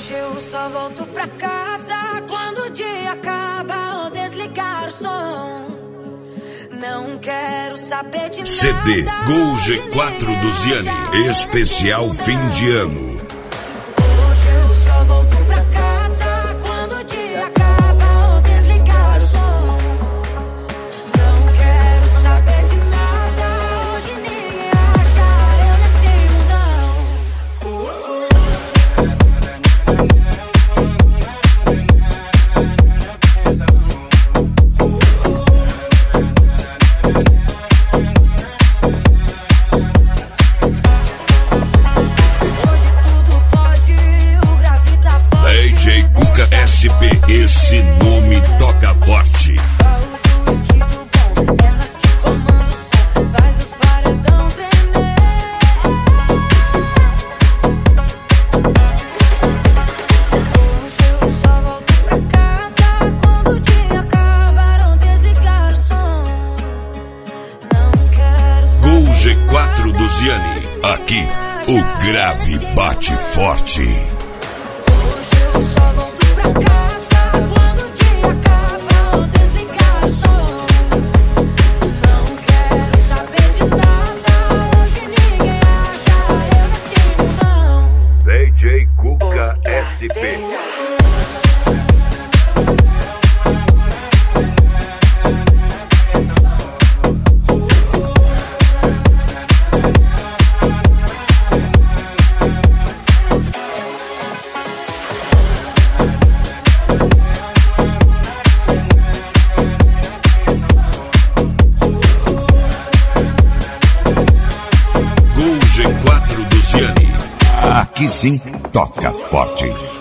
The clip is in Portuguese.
Hoje eu só volto pra casa quando o dia acaba ou desligar o som. Não quero saber de CD nada. Gol G4 do Ziane, especial fim de ano. Hoje eu só volto pra casa quando o dia acaba ou desligar o som. Não quero saber de nada. Hoje ninguém acha eu nesse mundão. DJ Cuca SP, esse nome toca forte. Só uso whisky do bom, é nós que comanda o som. Faz os paredão tremer. Hoje eu só volto pra casa quando o dia acabar ou desligar o som. Não quero saber Gol G4 do nada. Ziane, aqui o grave bate forte. Hoje eu só volto pra casa quando o dia acaba ou desligar o som. Não quero saber de nada. Hoje ninguém acha eu nesse mundão. DJ Cuca SP. Gol G4 do Ziane, aqui sim toca forte.